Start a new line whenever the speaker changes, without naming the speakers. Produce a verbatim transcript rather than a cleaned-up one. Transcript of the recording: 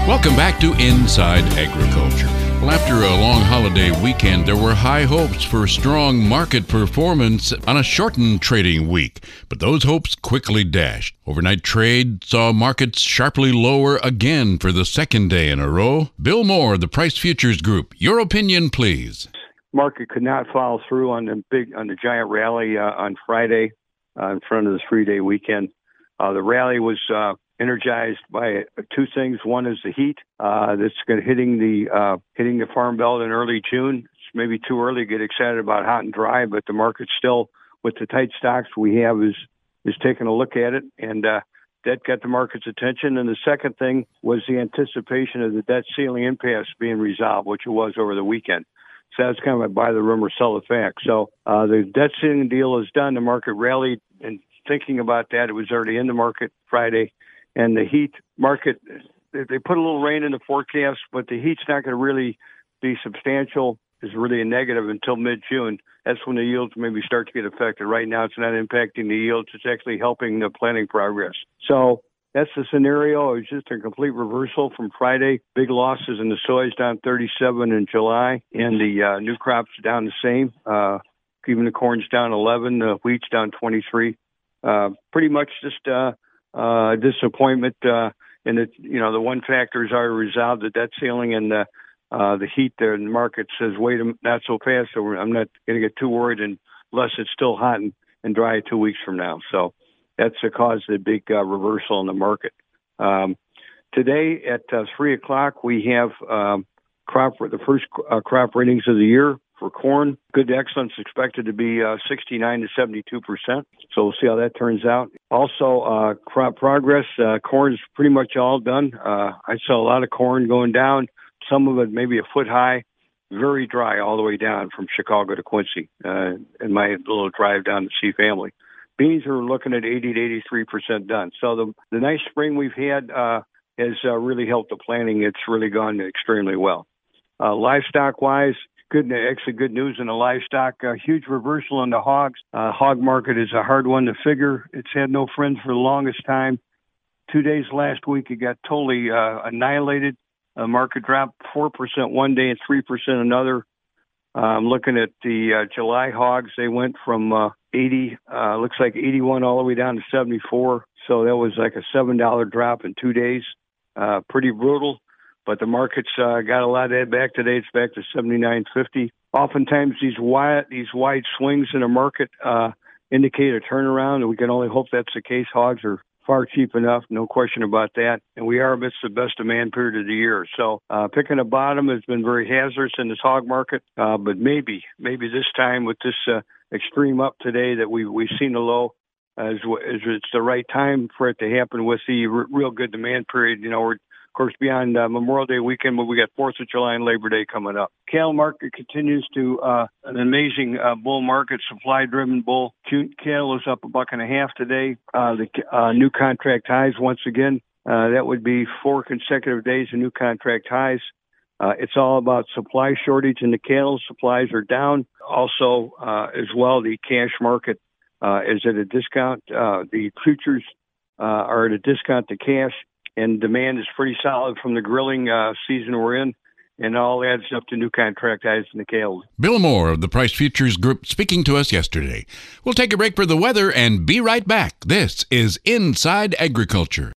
Welcome back to Inside Agriculture. Well, after a long holiday weekend, there were high hopes for strong market performance on a shortened trading week, but those hopes quickly dashed. Overnight trade saw markets sharply lower again for the second day in a row. Bill Moore, the Price Futures Group, your opinion, please.
Market could not follow through on the big, on the giant rally uh, on Friday uh, in front of the three-day weekend. Uh, the rally was uh, energized by two things. One is the heat uh, that's going hitting the uh, hitting the Farm Belt in early June. It's maybe too early to get excited about hot and dry, but the market still, with the tight stocks we have, is is taking a look at it, and uh, that got the market's attention. And the second thing was the anticipation of the debt ceiling impasse being resolved, which it was over the weekend. So that's kind of a buy the rumor, sell the fact. So uh, the debt ceiling deal is done. The market rallied, and thinking about that, it was already in the market Friday. And the heat market, they put a little rain in the forecast, but the heat's not going to really be substantial. It's really a negative until mid-June. That's when the yields maybe start to get affected. Right now, it's not impacting the yields. It's actually helping the planting progress. So that's the scenario. It was just a complete reversal from Friday. Big losses in the soy's down thirty-seven in July, and the uh, new crops down the same. Uh, even the corn's down eleven, the wheat's down twenty-three. Uh, pretty much just uh, uh, disappointment. Uh, and it, you know, the one factor is already resolved, the debt ceiling, and the uh, the heat there. And the market says, wait, not so fast. So I'm not going to get too worried unless it's still hot and, and dry two weeks from now. So that's the cause of the big uh, reversal in the market. Um, today at uh, three o'clock, we have um, crop the first uh, crop ratings of the year for corn. Good to excellent is expected to be uh, sixty-nine to seventy-two percent. So we'll see how that turns out. Also, uh, crop progress. Uh, corn is pretty much all done. Uh, I saw a lot of corn going down. Some of it maybe a foot high. Very dry all the way down from Chicago to Quincy uh, in my little drive down to see family. Beans are looking at eighty to eighty-three percent done. So the the nice spring we've had uh, has uh, really helped the planting. It's really gone extremely well. Uh, livestock-wise, good, actually good news in the livestock. Uh, huge reversal in the hogs. Uh, hog market is a hard one to figure. It's had no friends for the longest time. Two days last week, it got totally uh, annihilated. Uh, market dropped four percent one day and three percent another. I'm um, looking at the uh, July hogs. They went from uh, eighty, uh, looks like eighty-one all the way down to seventy-four. So that was like a seven dollar drop in two days. Uh, pretty brutal. But the market's uh, got a lot of that back today. It's back to seventy-nine fifty. Oftentimes these wide, these wide swings in the market uh, indicate a turnaround, and we can only hope that's the case. Hogs are far cheap enough, no question about that. And we are amidst the best demand period of the year. So uh, picking a bottom has been very hazardous in this hog market. Uh, but maybe, maybe this time with this uh, extreme up today that we've, we've seen the low, uh, is, is it's the right time for it to happen with the r- real good demand period. You know, we're, of course, beyond uh, Memorial Day weekend, but we got fourth of July and Labor Day coming up. Cattle market continues to uh, an amazing uh, bull market, supply-driven bull. Cattle is up a buck and a half today. Uh, the uh, new contract highs once again. Uh, that would be four consecutive days of new contract highs. Uh, it's all about supply shortage in the cattle. Supplies are down. Also, uh, as well, the cash market uh, is at a discount. Uh, the futures uh, are at a discount to cash. And demand is pretty solid from the grilling uh, season we're in, and all adds up to new contract highs in the cattle.
Bill Moore of the Price Futures Group speaking to us yesterday. We'll take a break for the weather and be right back. This is Inside Agriculture.